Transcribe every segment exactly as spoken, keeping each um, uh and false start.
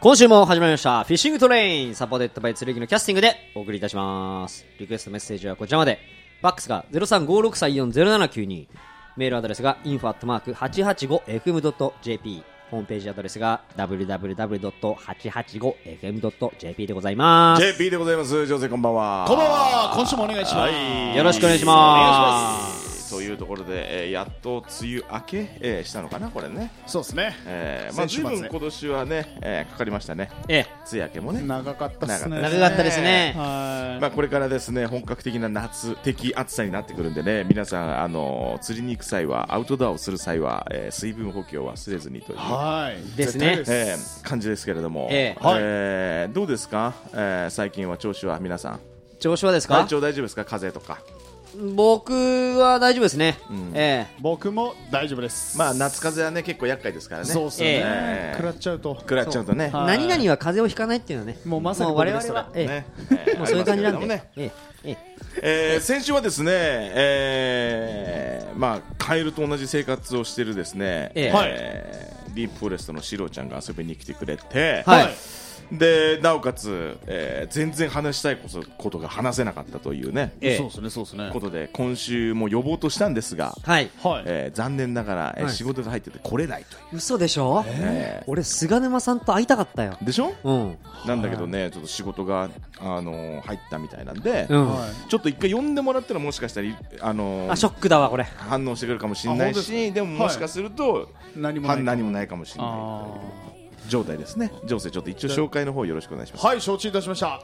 今週も始まりましたフィッシングトレイン、サポーテッドバイ釣り木のキャスティングでお送りいたします。リクエストメッセージはこちらまで。バックスが ゼロさんごろくさんよんゼロななきゅうに、メールアドレスが インフォ アットマーク はちはちごエフエム ドット ジェーピー、 ホームページアドレスが ダブリューダブリューダブリュー ドット はちはちごエフエム ドット ジェーピー でございます。 ジェーピー でございます。ジョゼこんばんは。 こんばんは。今週もお願いします、 はい、 よろしくお願いします。 というところで、えー、やっと梅雨明け、えー、したのかなこれね。 そうですね、 えー、まあ随分今年はね、えー、かかりましたね。 ええ、 梅雨明けもね長かったですね。 長かったですね。 はい、 まあこれからですね、本格的な夏的暑さになってくるんでね、皆さんあの釣りに行く際は、アウトドアをする際は、えー、水分補給を忘れずにという、 はいですね、 えー、感じですけれども、 えええー、どうですか、えー、最近は調子は皆さん調子はですか？ 体調大丈夫ですか？風邪とか。 僕は大丈夫ですね、うん、ええ、 僕も大丈夫です。 まあ夏風邪はね結構厄介ですからね。 そうですね、 えー、 食らっちゃうと食らっちゃうとね、 何々は風邪をひかないっていうのはね、 もうまさに僕です。 我々は、ええねえー、もうそういう感じなんで、 ね、 ええええー、先週はですね、えー、まあカエルと同じ生活をしているですね、 えええー、ディープフォレストのシロちゃんが遊びに来てくれて、 はい、 でなおかつ、えー、全然話したいことが話せなかったというね、 ええ、そうですね、そうですね。 ことで今週も呼ぼうとしたんですが、 はいはい、 えー、残念ながら、えーはい、 仕事が入ってて来れないという。 嘘でしょ、えー、俺菅沼さんと会いたかったよ。 でしょ、 うん、 なんだけどね、ちょっと仕事が、あのー、入ったみたいなんで、 うん、 ちょっと一回呼んでもらったらもしかしたら、あのー、 あショックだわこれ。 反応してくれるかもしれないし、でももしかすると、はい、 何もない何もないかもしれない状態ですね。情勢ちょっと一応紹介の方よろしくお願いします。 はい、承知いたしました、はい、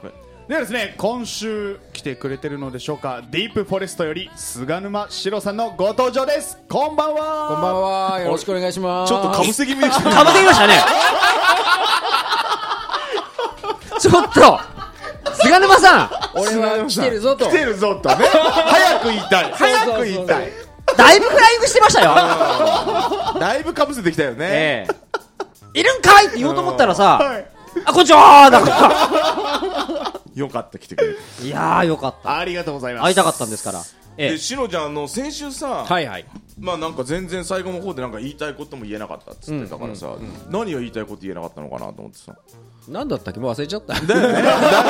ではですね、今週来てくれてるのでしょうか。ディープフォレストより菅沼史郎さんのご登場です。こんばんは。 こんばんは、よろしくお願いします。 ちょっとかぶせ気味でしたかぶせ気味でしたねちょっと菅沼さん、 俺は来てるぞと来てるぞとね早く言いたい早く言いたい。 だいぶフライングしてましたよだいぶかぶせてきたよね、 ええ、いるんかいって言おうと思ったらさ、 はい、 あ、こんにちはーだからよかった来てくれて。 いやーよかった、 ありがとうございます。 会いたかったんですから。ええ、 でしのちゃんの先週さ、 はいはい、 まあなんか全然最後の方でなんか言いたいことも言えなかったっつってたからさ、うんうんうん、何を言いたいこと言えなかったのかなと思ってさ。 なんだったっけ、もう忘れちゃっただよねだよね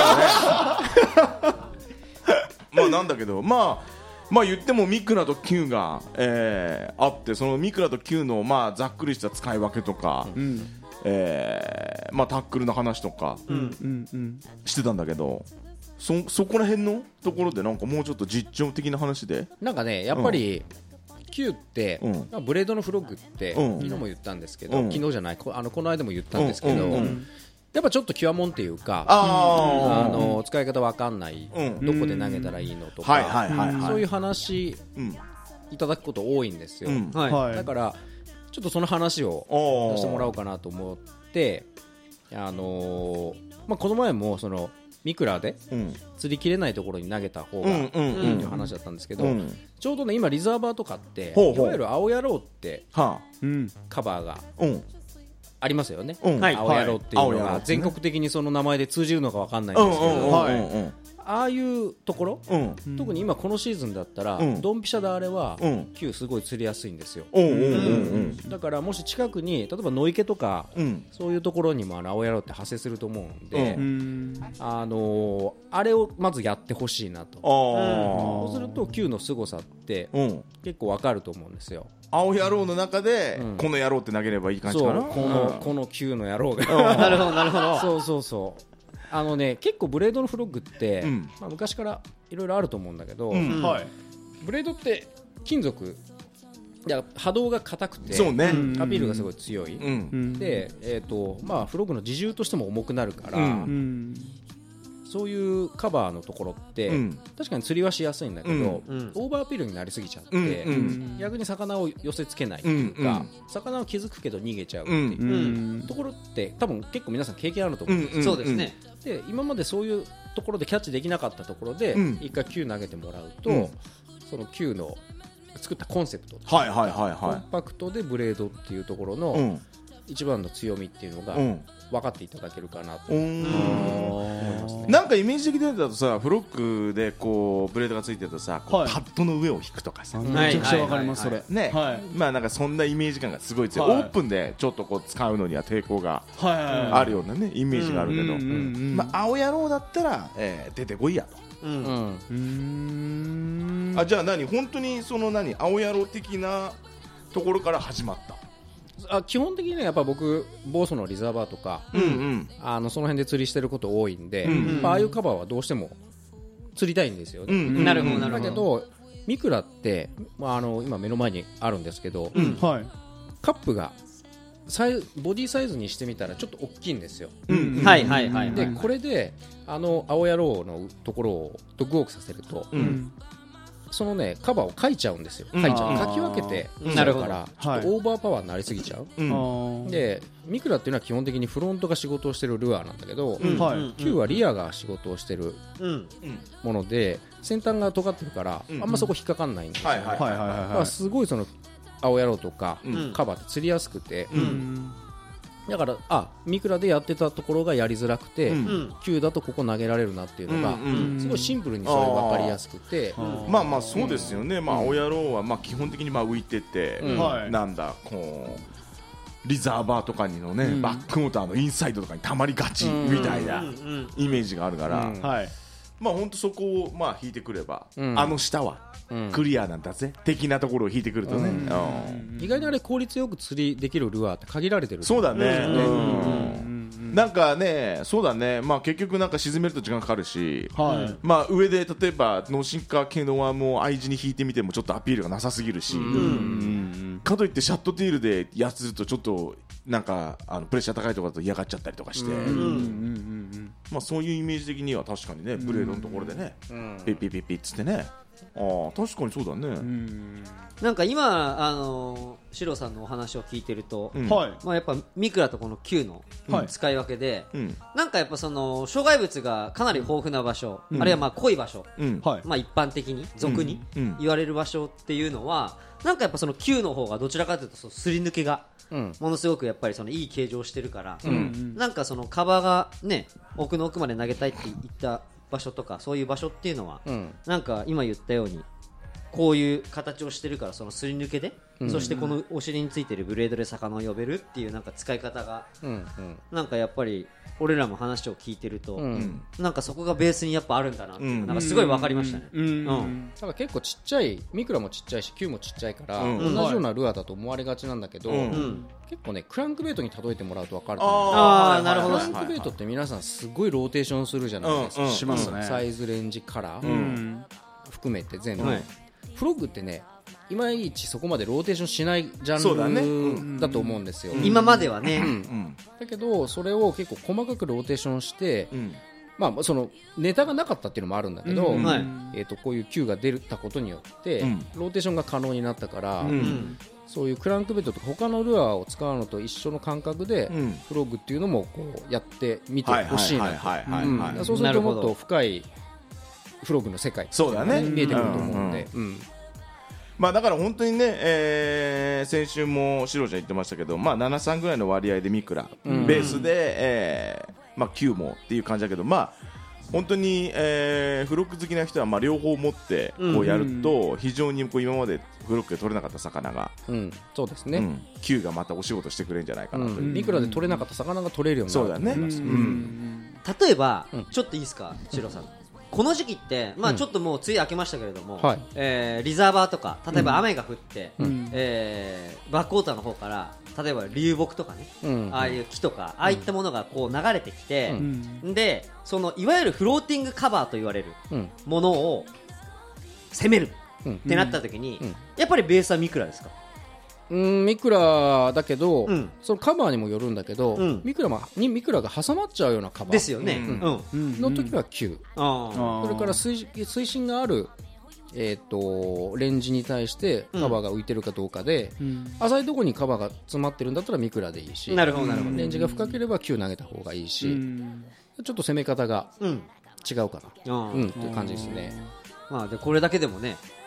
まあなんだけど、まあまあ言ってもミクラと Q が、えー、あって、そのミクラと Q のまあざっくりした使い分けとか、うん、えー、まあタックルの話とかしてたんだけど、そ, そこら辺のところでなんかもうちょっと実情的な話で、 なんかね、やっぱり、うん、Q って、うん、ブレードのフロッグって、うん、昨日も言ったんですけど、うん、昨日じゃない、こ, あのこの間も言ったんですけど、うんうんうん、やっぱちょっと極門っていうか、ああの使い方わかんない、うん、どこで投げたらいいのとか、そういう話、うん、いただくこと多いんですよ、うんはい、だからちょっとその話をさせてもらおうかなと思って、あのーまあ、この前もそのミクラで釣り切れないところに投げた方がいいという話だったんですけど、うんうん、ちょうどね今リザーバーとかっていわゆる青野郎ってカバーがありますよね、うん、青野郎っていうのが全国的にその名前で通じるのか分かんないんですけど、ああいうところ、うん、特に今このシーズンだったら、うん、ドンピシャであれは、うん、Q すごい釣りやすいんですよ、うんうんうん、だからもし近くに例えば野池とか、うん、そういうところにもあの青野郎って発生すると思うんで、うん、あのー、あれをまずやってほしいなと、うん、そうすると Q の凄さって、うん、結構わかると思うんですよ。 青野郎の中で、うん、この野郎って投げればいい感じかな。 そうこの、うん、この Q の野郎がなるほどなるほどそうそうそうあのね、結構ブレードのフロッグって、うんまあ、昔からいろいろあると思うんだけど、うんはい、ブレードって金属いや波動が硬くてそう、ね、アピールがすごい強い、うん、で、えーとまあ、フロッグの自重としても重くなるから、うん、そういうカバーのところって、うん、確かに釣りはしやすいんだけど、うん、オーバーアピールになりすぎちゃって、うん、逆に魚を寄せつけないっていうか、うん、魚は気づくけど逃げちゃうっていうところって多分結構皆さん経験あると思うんですよ。 そうですね。 で今までそういうところでキャッチできなかったところで、うん、一回 Q 投げてもらうと、うん、その Q の作ったコンセプト、 はいはいはいはい、 コンパクトでブレードっていうところの一番の強みっていうのが、うん、 分かっていただけるかなとうー思いますね。 なんかイメージ的だとさフロックでこうブレードがついてるとさこうはいパッドの上を引くとかさ、 めちゃくちゃわかりますそれね、 はいまあなんかそんなイメージ感がすごい強い、 はいオープンでちょっとこう使うのには抵抗がはいはいはいあるようなねイメージがあるけど、 うんうんうんまあ青野郎だったら、えー出てこいやと。 うんうんうーんあじゃあ何本当にその何青野郎的なところから始まった。 あ基本的にはやっぱ僕ボーソのリザーバーとか、 うんうんあのその辺で釣りしてること多いんで、 うんやっぱああいうカバーはどうしても釣りたいんですよね、 うんなるほどなるほど。 だけどミクラって、まあ、あの今目の前にあるんですけど、 うんはいカップがサイボディサイズにしてみたらちょっと大きいんですよ。 うんうんはいはいはいでこれであの青野郎のところをドッグウォークさせると、 ううんんそのねカバーをかいちゃうんですよ。 うんかいちゃうあーかき分けてうんしちゃうからちょなるほどっとオーバーパワーになりすぎちゃう。 うんあーでミクラっていうのは基本的にフロントが仕事をしてるルアーなんだけど、 うんはいうん Q はリアが仕事をしてるうんもので先端が尖ってるから、 うんあんまそこ引っかかんないんですよ、 はいはいはいはいだかはらすごいその青野郎とか、 うんカバーって釣りやすくて、 ういうんだからあミクラでやってたところがやりづらくて、 うんうん Q だとここ投げられるなっていうのが、 うんすごいシンプルにそれ分かりやすくて、 まあまあそうですよね、まあ青野郎はまあ基本的にまあ浮いてて、 うんはいなんだこうリザーバーとかにのね、 うんバックモーターのインサイドとかにたまりがちみたいなうんうんイメージがあるから、 うんはいまあ本当そこをまあ引いてくれば、 うんあの下はうんクリアなんだぜ、的なところを引いてくるとね、 うんうん意外にあれ効率よく釣りできるルアーって限られてるそうだね、 うんうんなんかねそうだね、まあ結局なんか沈めると時間かかるし、 はいまあ上で例えば脳進化系のはもう愛知に引いてみてもちょっとアピールがなさすぎるし、かといってシャットテールでやつるとちょっとなんかあのプレッシャー高いところだと嫌がっちゃったりとかして、まあそういうイメージ的には確かにねブレードのところでね、ピッピッピッピッつってね、ああ確かにそうだね、 なんか今あのシロさんのお話を聞いてると、 うんはいまあ、やっぱミクラとこの Q のはい使い分けで、 うんなんかやっぱその障害物がかなり豊富な場所、 うんあるいはまあ濃い場所、 うんはいまあ、一般的に俗にうん言われる場所っていうのはなんかやっぱその Q の方がどちらかというとそのすり抜けがうんものすごくやっぱりそのいい形状をしてるから、 んなんかそのカバーがね奥の奥まで投げたいって言った場所とかそういう場所っていうのは、 うんなんか今言ったようにこういう形をしてるからそのすり抜けで、そしてこのお尻についてるブレードで魚を呼べるっていうなんか使い方がうんうんなんかやっぱり俺らも話を聞いてると、 うんなんかそこがベースにやっぱあるんだなっていうのがうんなんかすごい分かりましたね。 うんうんだから結構ちっちゃいミクラもちっちゃいし Q もちっちゃいから、 うん同じようなルアーだと思われがちなんだけど、 うんうん結構ねクランクベイトに例えてもらうと分かると思うあーなるほどクランクベイトって皆さんすごいローテーションするじゃないですか、 うんうんしますねサイズレンジカラー、 うん含めて全部、 はいフロッグってねいまいちそこまでローテーションしないジそうだねャンルだと思うんですよ、 今まではね、 うんだけどそれを結構細かくローテーションして、 うんまあ、そのネタがなかったっていうのもあるんだけど、 うんはいえー、とこういう Q が出たことによって、 うんローテーションが可能になったから、 うんうんそういうクランクベットとか他のルアーを使うのと一緒の感覚で、 うんフロッグっていうのもこうやってみてはいほしいなとはいはいはいうんはいはいそうするともっなるほどと深いフロッグの世界そうだね見えてくると思うんで、うんまあだから本当にね、えー先週もシロちゃん言ってましたけど、まあ、ななさんぐらいの割合でミクラ、 うんベースで、えーまあ、Q もっていう感じだけど、まあ、本当に、えーフロック好きな人はまあ両方持ってこうやると非常にこう今までフロックで取れなかった魚が、 うんそうですね、 うん、Q がまたお仕事してくれるんじゃないかなという、 うん、ミクラで取れなかった魚が取れるようになると思います、 そうだねうん例えば、 うんちょっといいですかシロさんこの時期って、まあ、 うんちょっともう梅雨明けましたけれども、 はいえーリザーバーとか例えば雨が降って、 うんえーバックウォーターの方から例えば流木とかね、 うんああいう木とか、ああいったものがこう流れてきて、 うんでそのいわゆるフローティングカバーと言われるうんものを攻めるうんってなった時に、 うんやっぱりベースはミクラですか？ うんミクラだけど、 うんそのカバーにもよるんだけど、 うんミクラもにミクラが挟まっちゃうようなカバーですよね。 うんうんうんの時は Q、 ああーそれから水水深がある、えー、とレンジに対してカバーが浮いてるかどうかで、 うん浅いところにカバーが詰まってるんだったらミクラでいいしなるほどなるほど。 レンジが深ければ Q 投げた方がいいし、 うんちょっと攻め方がうん。 違うかな、 あーうん、っていう感じですね。 まあでこれだけでもね、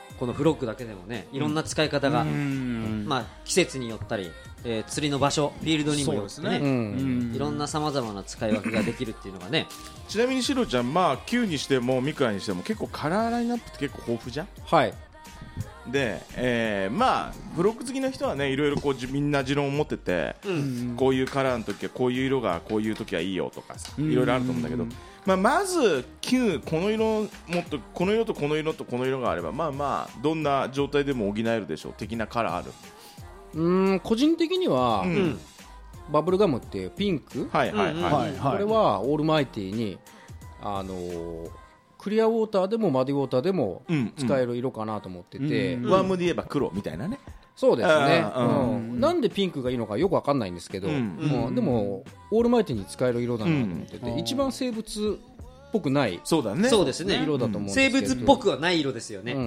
このフロッグだけでもねいろんな使い方が、まあ、季節によったり、えー、釣りの場所フィールドにもよってね、いろんなさまざまな使い分けができるっていうのがねちなみにシロちゃん、まあ、Q にしてもミクラにしても結構カラーラインナップって結構豊富じゃん。 はいで、えー、まあフロッグ好きな人はねいろいろこうじみんな持論を持ってて、うん、こういうカラーの時はこういう色がこういう時はいいよとかさいろいろあると思うんだけど、まあ、まず Q この色もっとこの色とこの色とこの色があればまあまあどんな状態でも補えるでしょう的なカラーある。 うーん個人的には、うん、バブルガムっていうピンク、 はいはいはい、 これはオールマイティにあのークリアウォーターでもマディウォーターでも使える色かなと思ってて、 うんうん、ワームで言えば黒みたいなね。 そうですね、うん、なんでピンクがいいのかよく分かんないんですけど、うんうん、でもオールマイティに使える色だなと思ってて、うん、一番生物っぽくないそうだねそうですね色だと思うんですけど、 生物っぽくはない色ですよね、うん、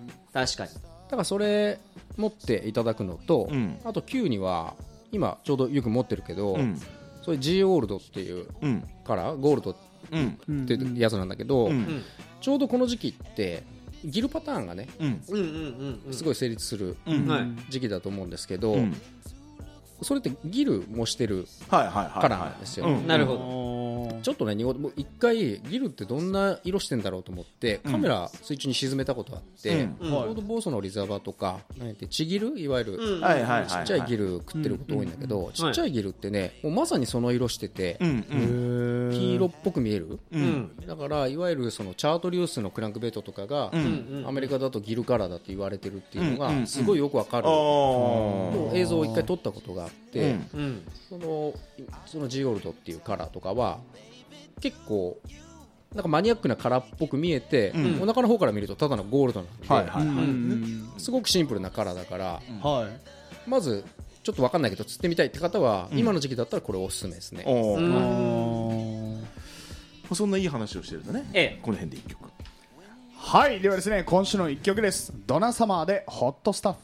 確かに。 だからそれ持っていただくのと、うん、あと Q には今ちょうどよく持ってるけど、うん、それ G ゴールドっていうカラー、ゴールドってやつなんだけど、うん、ちょうどこの時期ってギルパターンがね、うん、すごい成立する時期だと思うんですけど、うん、それってギルもしてるカラーなんですよ。 なるほど。 ちょっとね一回ギルってどんな色してんだろうと思ってカメラ水中に沈めたことあって、うん、ちょうどボーソのリザーバーとかチギルいわゆるちっちゃいギル食ってること多いんだけど、ちっちゃいギルってねもうまさにその色してて、うん、黄色っぽく見える、うん、だからいわゆるそのチャートリュースのクランクベイトとかが、うん、アメリカだとギルカラーだって言われてるっていうのがすごいよくわかる、もう映像を一回撮ったことがあって、うん、そのその G ゴールドっていうカラーとかは結構なんかマニアックなカラーっぽく見えて、うん、お腹の方から見るとただのゴールドなんで、はいはいはい、うん、すごくシンプルなカラーだから、うんはい、まずちょっと分かんないけど釣ってみたいって方は、うん、今の時期だったらこれおすすめですね。おー、そんないい話をしてるんだね、ええ、この辺でいっきょく。 はい、ではですね今週のいっきょくです。ドナサマーでホットスタッフ。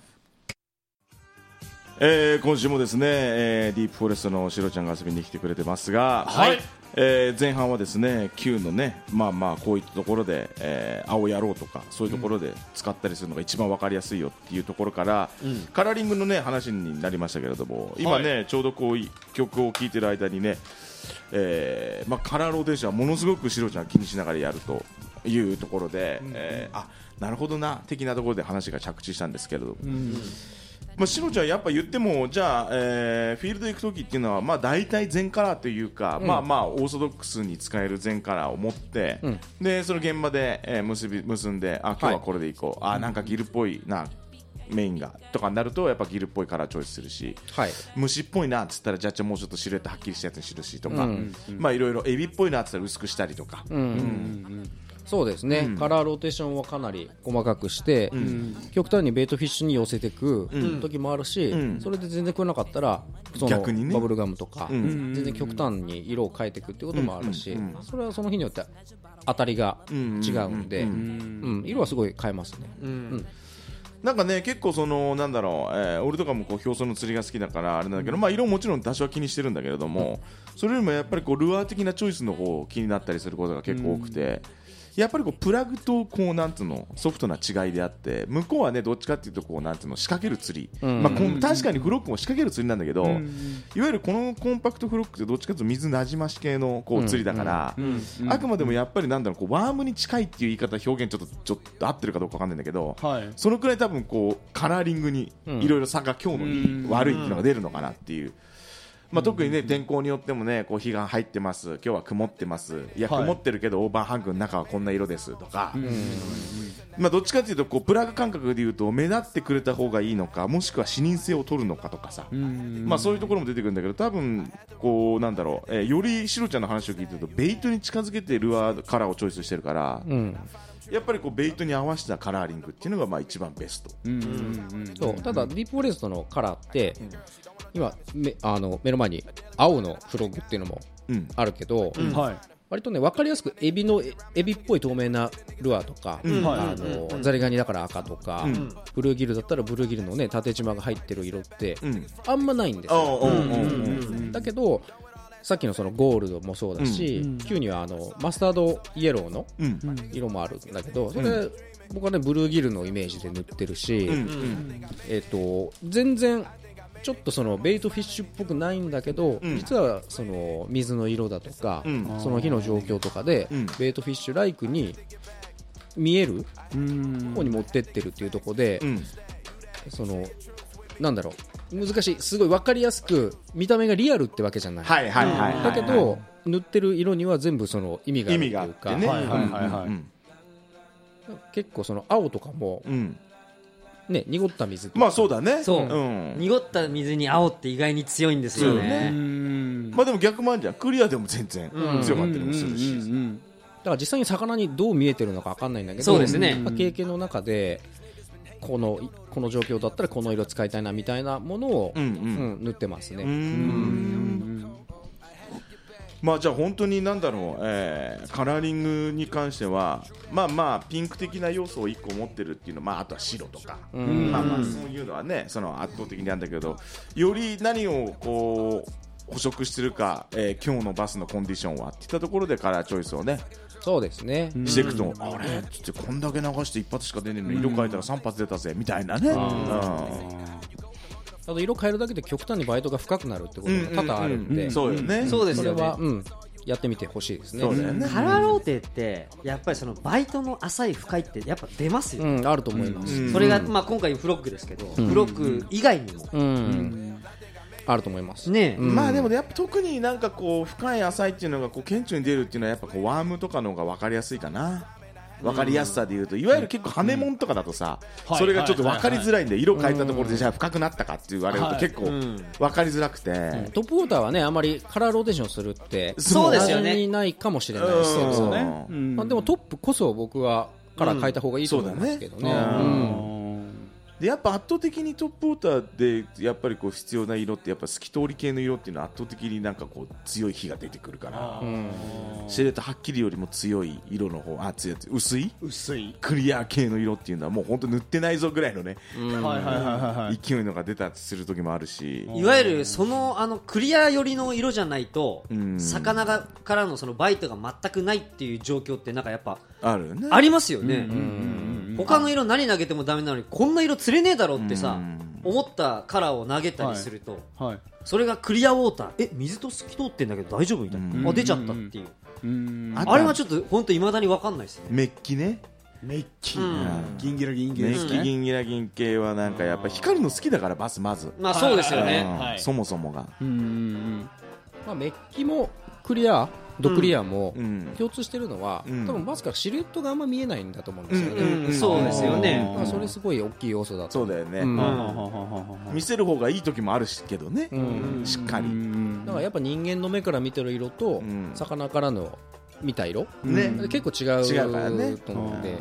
えー、今週もですね、えー、ディープフォレストのシロちゃんが遊びに来てくれてますが、はい、えー、前半はですね Q のねまあまあこういったところで、えー、青野郎とかそういうところで使ったりするのが一番分かりやすいよっていうところから、うん、カラーリングのね話になりましたけれども、今ね、はい、ちょうどこう曲を聴いてる間にね、えーまあ、カラーローテーションはものすごくシロちゃん気にしながらやるというところで、うんえー、あなるほどな的なところで話が着地したんですけれども、うんまあ、シロちゃんやっぱ言ってもじゃあ、えー、フィールド行く時っていうのはまあ大体全カラーというか、うん、まあまあオーソドックスに使える全カラーを持って、うん、でその現場で、えー、結び結んであ今日はこれでいこう、はい、あなんかギルっぽいなメインがとかになるとやっぱギルっぽいカラーチョイスするし、はい、虫っぽいなっつったらじゃあもうちょっとシルエットはっきりしたやつにするしとか、うんうん、まあいろいろエビっぽいなっつったら薄くしたりとか、うんうんうんそうですね、うん、カラーローテーションをかなり細かくして、うん、極端にベイトフィッシュに寄せていく時もあるし、うん、それで全然食わなかったらその逆に、ね、バブルガムとか、うん、全然極端に色を変えていくってこともあるし、うんうん、それはその日によって当たりが違うんで、うんうん、色はすごい変えますね、うんうんなんかね結構そのなんだろう、えー、俺とかもこう表層の釣りが好きだからあれなんだけど、まあ色もちろん多少は気にしてるんだけれども、それよりもやっぱりこうルアー的なチョイスの方気になったりすることが結構多くて、やっぱりこうプラグとこうなんつうのソフトな違いであって、向こうはねどっちかっていうとこうなんつうの仕掛ける釣り、うんまあ、こ確かにフロックも仕掛ける釣りなんだけど、うん、いわゆるこのコンパクトフロックってどっちかというと水なじまし系のこう釣りだから、うんうん、あくまでもやっぱりなんだろうこうワームに近いっていう言い方表現ちょっとちょっと合ってるかどうかわかんないんだけど、はい、そのくらい多分こうカラーリングにいろいろ差が今日のに悪いっていうのが出るのかなっていう。まあ、特に、ね、天候によっても、ね、こう日が入ってます今日は曇ってますいや曇ってるけどオーバーハングの中はこんな色ですとか、まあ、どっちかというとこうプラグ感覚でいうと目立ってくれた方がいいのかもしくは視認性を取るのかとかさ、まあ、そういうところも出てくるんだけど多分こうなんだろう、えー、よりシロちゃんの話を聞いてるとベイトに近づけてルアーカラーをチョイスしてるから、うんやっぱりこうベイトに合わせたカラーリングっていうのがまあ一番ベスト。うんうんうん、そうただディープフォレストのカラーって、うん、今めあの目の前に青のフロッグっていうのもあるけど、うんはい、割とね分かりやすくエビのエビっぽい透明なルアーとか、うんあのうん、ザリガニだから赤とか、うん、ブルーギルだったらブルーギルのね縦縞が入ってる色って、うん、あんまないんですよ。だけどさっきのそのゴールドもそうだし、うん、Q にはあのマスタードイエローの色もあるんだけど、それ僕はねブルーギルのイメージで塗ってるし、 うんうん、 えー、と全然ちょっとそのベイトフィッシュっぽくないんだけど、うん、実はその水の色だとか、うん、その日の状況とかで、うん、ベイトフィッシュライクに見える方に持ってってるっていうところで、うん、そのなんだろう難しいすごい分かりやすく見た目がリアルってわけじゃない、はいはいはいはい、だけど塗ってる色には全部その意味があるっていうか、ねはいはいはいはい、結構その青とかも、うんね、濁った水とかまあそうだねそう、うん、濁った水に青って意外に強いんですよね、 ねまあでも逆もあるじゃんクリアでも全然強かったりもするし、うんうんうんうん、 だから実際に魚にどう見えてるのか分かんないんだけどそうですね、 まあ、経験の中でこの、この状況だったらこの色使いたいなみたいなものを、うんうんうん、塗ってますね。うんうんまあじゃあ本当になんだろう、えー、カラーリングに関してはまあまあピンク的な要素をいっこ持ってるっていうのまああとは白とかまあまあそういうのはねその圧倒的にあるんだけどより何をこう捕食してるか、えー、今日のバスのコンディションはっていったところでカラーチョイスをねそうですねしていくとあれってこんだけ流して一発しか出ねえのに色変えたらさん発出たぜみたいなねあと色変えるだけで極端にバイトが深くなるってことが多々あるんで、うんうんうん、 そうよね。 そうですよね。 それは、うん、やってみてほしいですね。 そうだよね。 カラーローテってやっぱりそのバイトの浅い深いってやっぱ出ますよ、ねうん、あると思います。 うん、それがまあ今回フロッグですけど、うん、フロッグ以外にも、うんうんあると思いますね、 うん、まあでもやっぱ特になんかこう深い浅いっていうのがこう顕著に出るっていうのはやっぱこうワームとかの方が分かりやすいかな。分かりやすさでいうといわゆる結構羽もんとかだとさ、うん、それがちょっと分かりづらいんで色変えたところでじゃあ深くなったかって言われると結構分かりづらくて、うん、 トップウォーターはねあまりカラーローテーションするってそうですよねないかもしれないですけど、ねうんまあ、でもトップこそ僕はカラー変えた方がいいと思いますけどね、うんうんでやっぱ圧倒的にトップウォーターでやっぱりこう必要な色ってやっぱ透き通り系の色っていうのは圧倒的になんかこう強い火が出てくるからシェレットはっきりよりも強い色の方あ強い薄い薄いクリア系の色っていうのはもう本当塗ってないぞぐらいのね勢いのが出たりする時もあるしいわゆるそのあのクリア寄りの色じゃないと魚がからのそのバイトが全くないっていう状況ってなんかやっぱあるねありますよね。他の色何投げてもダメなのにこんな色釣れねえだろってさ思ったカラーを投げたりすると、はいはい、それがクリアウォーターえ水と透き通ってんだけど大丈夫みたいなあ出ちゃったっていううんあれはちょっと本当未だに分かんないですね。 メッキねメッキ、うん、ギンギラギン系ですね。 メッキギンギラギン系はなんかやっぱ光るの好きだからバスまずまあそうですよね、 はい、そもそもがうん、 まあ、メッキもクリアドクリアも共通してるのは、うん、多分バスからシルエットがあんま見えないんだと思うんですよね、うんうんうん、 そうですよね、 まあ、それすごい大きい要素だとそうだよね、うん、見せる方がいい時もあるけどね、うん、しっかりだからやっぱ人間の目から見てる色と、うん、魚からの見た色、ね、結構違う違うからねと思うんで、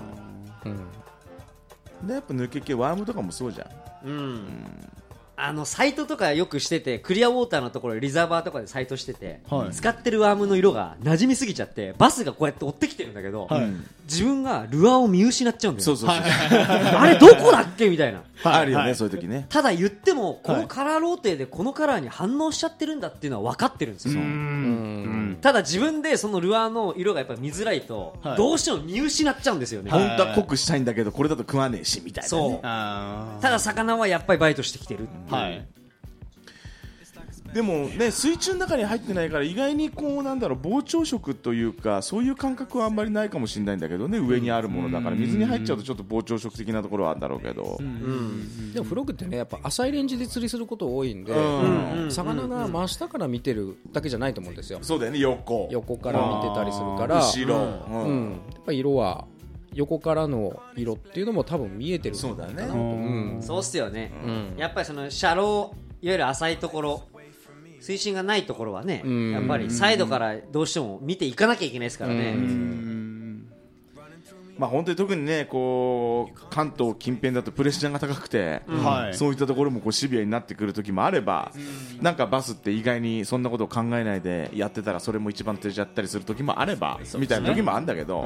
うん、でやっぱ抜け系ワームとかもそうじゃん、うんうんあのサイトとかよくしててクリアウォーターのところリザーバーとかでサイトしてて、はい、使ってるワームの色が馴染みすぎちゃってバスがこうやって追ってきてるんだけど、はい、自分がルアーを見失っちゃうんだよ。 そうそうそうあれどこだっけみたいなあるよね、はい、そういう時ね。 ただ言ってもこのカラーローテでこのカラーに反応しちゃってるんだっていうのは分かってるんですよ。うんただ自分でそのルアーの色がやっぱ見づらいと、はい、どうしても見失っちゃうんですよね。 本当は濃くしたいんだけどこれだと食わねえしみたいな、ね、 そうあただ魚はやっぱりバイトしてきてるっていう、はいでもね水中の中に入ってないから意外にこうなんだろう膨張色というかそういう感覚はあんまりないかもしれないんだけどね上にあるものだから水に入っちゃうとちょっと膨張色的なところはあるんだろうけど、うんうん、 でもフロッグってねやっぱ浅いレンジで釣りすること多いんで、うん、魚が真下から見てるだけじゃないと思うんですよ。 そうだよね横横から見てたりするから後ろ、 うんうん、やっぱ色は横からの色っていうのも多ぶん見えてるそうだね、 うん、そうっすよね、うん、やっぱりそのシャローいわゆる浅いところ水深がないところはねやっぱりサイドからどうしても見ていかなきゃいけないですからね。 まあ本当に特にねこう関東近辺だとプレッシャーが高くて、うん、そういったところもこうシビアになってくる時もあれば、うん、なんかバスって意外にそんなことを考えないでやってたらそれも一番手ちゃったりする時もあれば、みたいな時もあるんだけど、うん、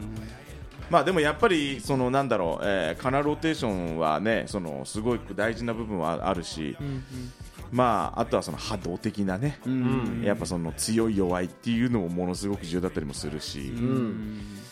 まあでもやっぱりそのなんだろう、えー、カラーローテーションはねそのすごい大事な部分はあるし、うんうんまあ、あとはその波動的なね、うん、やっぱその強い弱いっていうのもものすごく重要だったりもするし、うん、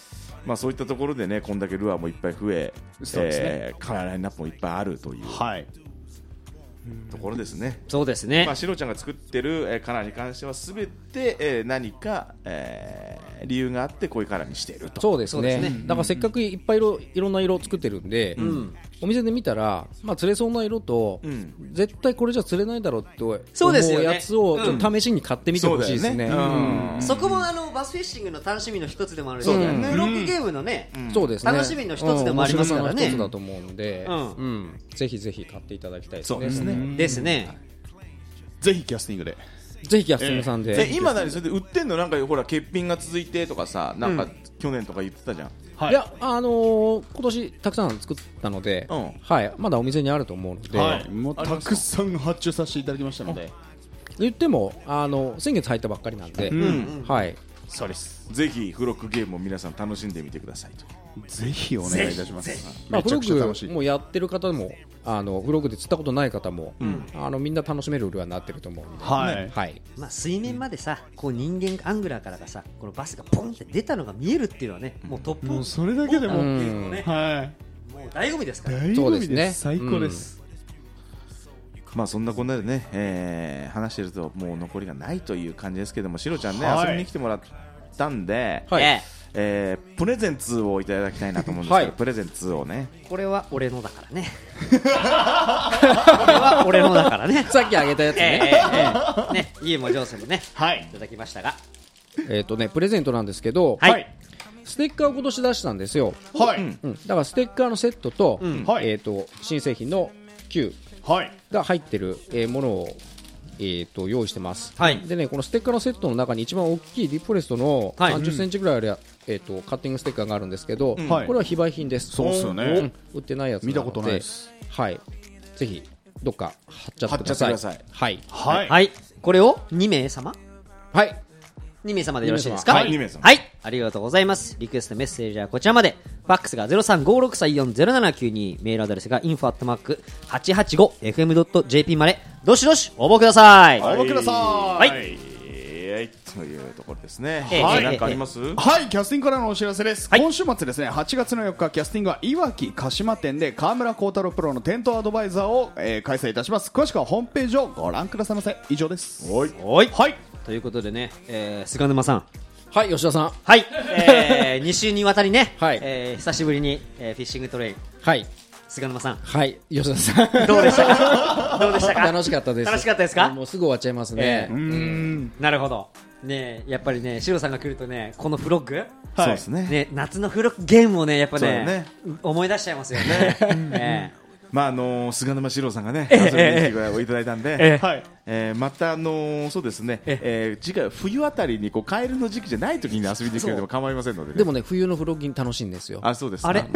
まあ、そういったところでねこんだけルアーもいっぱい増え、 そうですねえーカラーラインナップもいっぱいあるというはいところですね。 そうですね、 まあ、シロちゃんが作ってる、えーカラーに関してはすべて、えー何か、えー理由があってこういうカラーにしていると。 そうですね。 そうですねだからせっかくいっぱい色いろんな色を作ってるんで、 んお店で見たら、まあ、釣れそうな色と、 ん絶対これじゃ釣れないだろうって思うそうですよねやつをちょっと試しに買ってみてほしいですね。 そうだよねうんそこもあのバスフィッシングの楽しみの一つでもあるし、 そうだよねブロックゲームのね、 そうですね。 楽しみの一つでもありますからねうん面白さの一つだと思うんで、 うんうんぜひぜひ買っていただきたいですね。 そうですね。 ですね。 ぜひキャスティングでぜひキャスティングさんで。 で今何それで売ってんのなんかほら欠品が続いてとかさなんか去年とか言ってたじゃん。 はいいや、あのー今年たくさん作ったので、 うんはい、まだお店にあると思うので、 はいもうたくさん発注させていただきましたので言ってもあの先月入ったばっかりなんで、 んはい、 そうですぜひフロックゲームを皆さん楽しんでみてくださいと。 ぜひお願いいたしますまあ、フロめちゃくちゃ楽しいグもやってる方もあのフログで釣ったことない方も、あのみんな楽しめるルアーになってると思うんで、 はいはい、 まあ、水面までさこう人間アングラーからがさこのバスがポンって出たのが見えるっていうのはねもうトップもうそれだけでもうんっていうのもねはいもう醍醐味ですから醍醐味そうですねです最高ですまあそんなこんなでね、えー話してるともう残りがないという感じですけどもシロちゃんね、 はい遊びに来てもらったんで、 はいええープレゼンツをいただきたいなと思うんですけど、 はいプレゼンツをねえこれは俺のだからねこれは俺のだからねさっきあげたやつええね、 ええええね家も上手もねはいいただきましたがえっ、とねプレゼントなんですけど、 はいステッカーを今年出したんですよ。 はいうんうん、だからステッカーのセットと、 んはいえっ、と新製品の Q はいが入ってる、えーものを、えー、と用意してます、 はいでねこのステッカーのセットの中に一番大きいディープフォレストのはいさんじゅっセンチぐらいある、えー、とカッティングステッカーがあるんですけど、 はいこれは非売品です。 そうっすよねうん売ってないやつなので見たことないですはいぜひどっか貼っちゃってください。 貼っちゃってくだはいはいはいこれをに名様はいに名様でよろしいですかはいに名様はいありがとうございます。リクエストメッセージはこちらまで。ファックスが ゼロさんごろくさんよんゼロななきゅうに メールアドレスが インフォ アットマーク はちはちごエフエムドットジェーピー までどしどし応募ください。 応募くださいはいはいというところですね。 ええはい、 ええなんかあります？ はい、キャスティングからのお知らせです、 はい今週末ですねはちがつのよっかキャスティングはいわき鹿島店で川村幸太郎プロの店頭アドバイザーを、えー開催いたします。詳しくはホームページをご覧くださいませ。以上です。 はい。 おいはいということでね、えー、菅沼さんはい吉田さんはい、えー、に週にわたりね、 はいえー久しぶりに、えーフィッシングトレインはい菅沼さんはい吉田さんどうでしたかどうでしたか楽しかったです。 楽しかったですかもうすぐ終わっちゃいますね、 えうーんなるほどねえやっぱりねシロさんが来るとねこのフロッグそうですね。 ね夏のフロッグゲームをねやっぱねそうだね思い出しちゃいますよねえまああのー菅沼史郎さんがねええ遊びに来ていただいたんで、 えはいえーまたあのーそうですね、 ええー次回は冬あたりにこうカエルの時期じゃない時に遊びに来てくれても構いませんので、ね、 でもね冬のフロッギン楽しいんですよ。 あそうですかあれ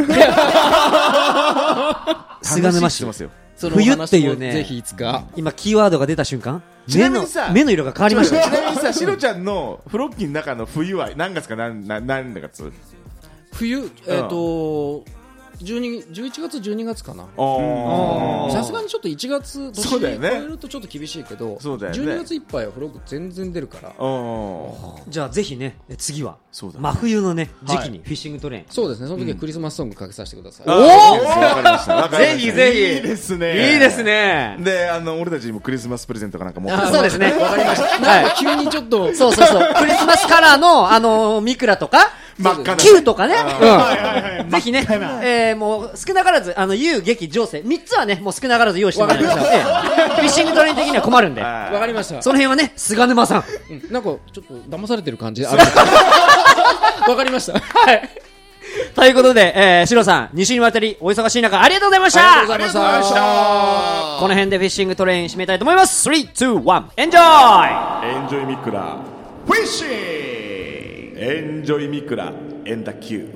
菅楽しい沼氏ってますよ。 その冬っていうねお話もぜひいつか。 今キーワードが出た瞬間ち目のなみにさ目の色が変わりましたちよなみにさシロちゃんのフロッキーの中の冬は何月か何何何月？ 冬えっ、とじゅうに じゅういちがつじゅうにがつかな。 あーさすがにちょっといちがつ年そうだよね超えるとちょっと厳しいけど、 そうだよねじゅうにがついっぱいはフロッグ全然出るから。 あーじゃあぜひね次はそうだね真冬のね時はい期にフィッシングトレインそうですね。その時はクリスマスソングかけさせてください。 あーわかりましたわかりましたぜひぜひいいですねいいですねであの俺たちにもクリスマスプレゼントかなんか持ってあそうですねわかりましたなんか急にちょっとそうそうそうクリスマスカラーのあのミクラとか真っ赤なキューとかねはいはいはいうんぜひね真っ赤なえーもう少なからずあの遊劇情勢みっつはねもう少なからず用意してもらいましたのでええフィッシングトレイン的には困るんではいわかりました。 その辺はね菅沼さんうんなんかちょっと騙されてる感じある。わかりました。 はいということで、えー、シロさんに週にわたりお忙しい中ありがとうございましたありがとうございました。 この辺でフィッシングトレイン締めたいと思います。スリー、ツー、ワン、エンジョイ。 エンジョイミクラフィッシングエンジョイミクラエンダキュー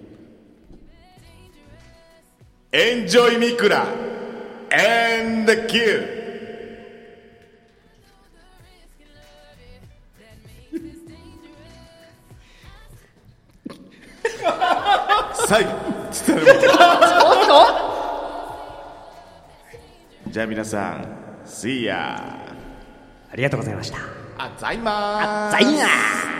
エンジョイミクラエンダキュー最後つったらじゃあ皆さん See ya ありがとうございました。 あざいまーすザイナー